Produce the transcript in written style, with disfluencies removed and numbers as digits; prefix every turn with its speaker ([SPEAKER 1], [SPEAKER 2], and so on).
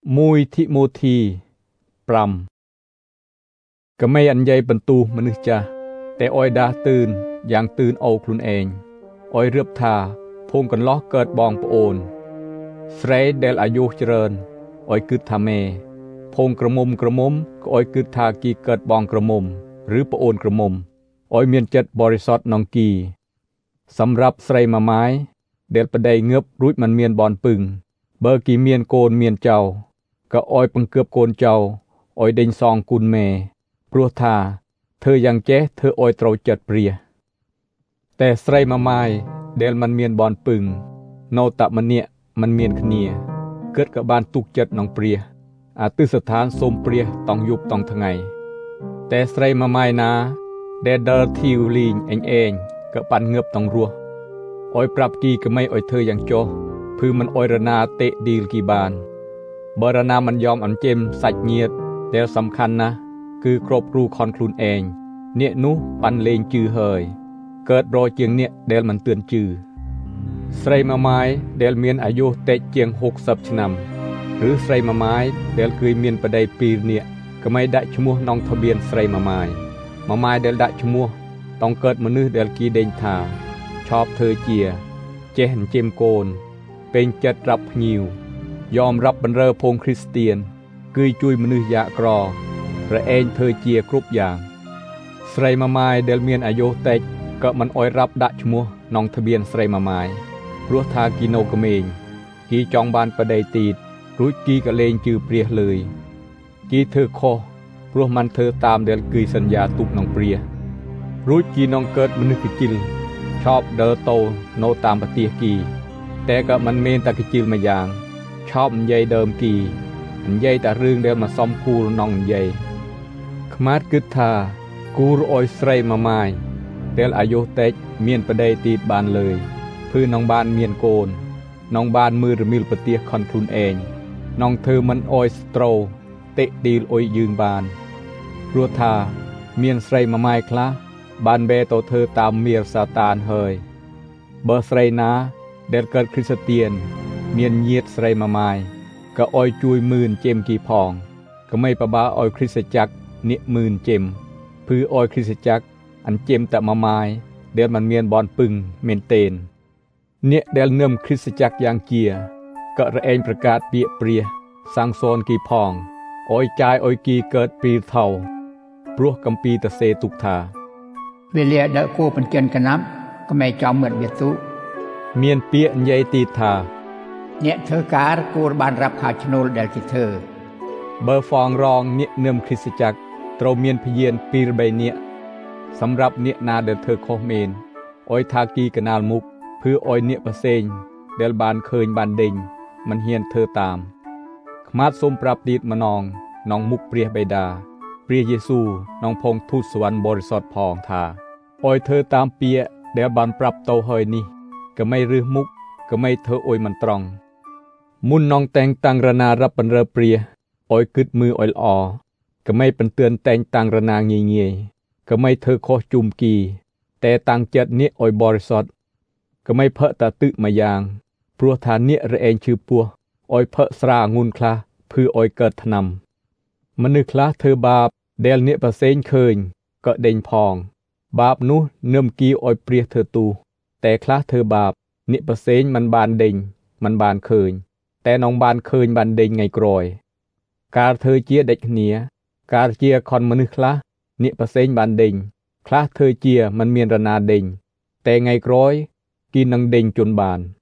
[SPEAKER 1] មួយធីម៉ូធី5ក៏ไม่อันใหญ่បន្ទូមនុស្សចាស់តែអោយដាស់ទឿនយ៉ាងទឿនអូខ្លួនឯងអោយរៀបថាភូមិកន្លោះកើតបងប្អូនស្រីដែលអាយុច្រើនអោយគិតថាមេភូមិក្រមុំក៏អោយគិតថាគីកើតបងក្រមុំឬប្អូនក្រមុំអោយមានចិត្តបរិសុទ្ធក្នុងគីសម្រាប់ស្រីម៉ាម៉ាយដែលប្តីងើបរួចមិនមានបនពឹងបើគីមានកូនមានចៅក៏អោយបង្កើបកូនចៅអោយដេញសងគុណមេព្រោះថាធ្វើយ៉ាងចេះធ្វើអោយត្រូវចិត្តព្រាតែស្រីម៉ាម៉ាយដែលមិនមានបនពឹងនៅតម្នាក់មិនមានគ្នាគិតក៏បានទុកចិត្តក្នុងព្រាអទិស្ថានសូមព្រាតង់យប់តង់ថ្ងៃតែស្រីម៉ាម៉ាយណាដែលដើរធីវលីងអេងក៏បានងើបតង់រស់អោយប្រាប់គីក៏មិនអោយធ្វើយ៉ាងចុះភឺមិនអោយរណាតេឌីលគីបានបើរណាមិនយอมអញ្ជឹមសាច់ញាតិដែលសំខាន់ណាស់គឺគ្របគ្រូខនខ្លួនឯងអ្នកនោះបានលេងជឿហើយកើតរជាងអ្នកដែលមិនទឿនជឿស្រីម៉ាម៉ាយដែលមានអាយុតិចជាង60ឆ្នាំឬស្រីម៉ាម៉ាយដែលគឺមានប្តី2នាក់ក៏មិនដាក់ឈ្មោះក្នុងទ្វារស្រីម៉ាម៉ាយដែលដាក់ឈ្មោះតង់កើតមនុស្សដែលគីដេញថាឈប់ធ្វើជាចេះអញ្ជឹមកូនពេញចិត្តរាប់ភ្ញៀวยอมรับបម្រើភូមិគ្រីស្ទៀនគឺជួយមនុស្សយ៉ាក្ររឯងធ្វើជាគ្រប់យ៉ាងស្រីម៉ាម៉ាយដែលមានអាយុតិចក៏មិនអោយរាប់ដាក់ឈ្មោះក្នុងទ្វារស្រីម៉ាម៉ាយព្រោះថាគីនៅក្មេងគីចង់បានប្តីទីតរួចគីក៏លេងជឿព្រាសលើយគីធ្វើខុសព្រោះមិនធ្វើតាមដែលគីសន្យាទុកក្នុងព្រាសរួចគីនងកើតមនុស្សកជិលឈប់ដើរតោនៅតាមប្រទេសគីតែក៏មិនមែនតែកជិលមួយយ៉ាងឈប់និយាយដើមគីនិយាយតែរឿងដែលមកសំគូលនងនិយាយខ្មាតគិតថាគូរអោយស្រីម៉ាម៉ាយដែលអាយុតិចមានប្តីទីតបានលើយភឺនងបានមានកូននងបានមើលរមីលប្រទេសខនខ្លួនឯងនងធ្វើមិនអោយស្ត្រូតិឌីលអុយយើងបានព្រោះថាមានស្រីម៉ាម៉ាយខ្លះបានបែទៅធ្វើតាមមៀរសាតានហើយបើស្រីណាដែលកើតគ្រីស្ទៀនមានញាតិស្រីម៉ាម៉ាយក៏អោយជួយមឿនចេមគីផងក៏មិនប្របាអោយគ្រីស្តចក្រនេះមឿនចេមភឺអោយគ្រីស្តចក្រអញ្ចេមតែម៉ាម៉ាយដែលមិនមានបនពឹងមែនទេនអ្នកដែលនឹមគ្រីស្តចក្រយ៉ាងជាក៏រឯងប្រកាសពាក្យព្រាសសាងសនគីផងអោយចាយអោយគីកើតពីថោព្រោះកំពីតសេទុកថា
[SPEAKER 2] វេលាដើគូបញ្ចិនកណាប់ក៏មិនចំមើលវាទុ
[SPEAKER 1] មានពាក្យនិយាយទីថា
[SPEAKER 2] អ្នកធ្វើការគួរបានរាប់ខោឈ្នួលដែលគេធ្វើ
[SPEAKER 1] បើហ្វងរងអ្នកនឹមគ្រីស្តចក្រត្រូវមានភយាន2-3នាក់សម្រាប់អ្នកណាដែលធ្វើខុសមែនអោយថាគីកណាលមុខភឺអោយអ្នកផ្សេងដែលបានឃើញបានដេញមិនហ៊ានធ្វើតាមខ្មាតសូមប្រាប់ទៀតម្ដងក្នុងមុខព្រះបិតាព្រះយេស៊ូវក្នុងផងទូតសវណ្ណបរិសុទ្ធផងថាអោយធ្វើតាមពាក្យដែលបានប្រាប់ទៅហើយនេះក៏មិនរឹសមុខក៏មិនធ្វើអុយមិនត្រង់មុននងតែងតាំងរណារាប់បម្រើព្រះអោយគិតមើលអុយល្អក៏មិនបន្ទឿនតែងតាំងរណាងាយក៏មិនធ្វើខុសជុំគីតែតាំងចិត្តនេះអោយបរិសុទ្ធក៏មិនផឹកតាទឹកមួយយ៉ាងព្រោះថានេះរឯងឈឺពោះអោយផឹកស្រាអង្គុនខ្លះភឺអោយកើតថ្នាំមនុស្សខ្លះធ្វើបាបដែលអ្នកផ្សេងឃើញក៏ដេញផងបាបនោះនឹមគីអោយព្រាសធ្វើទូតែខ្លះធ្វើបាបអ្នកផ្សេងមិនបានដេញមិនបានឃើញតែនងបានឃើញបានដេញថ្ងៃក្រោយការធ្វើជាដេចគ្នាការជាខនមនុស្សខ្លះអ្នកផ្សេងបានដេញខ្លះធ្វើជាមិនមានរណាដេញតែថ្ងៃក្រោយគីនឹងដេញជន់បាន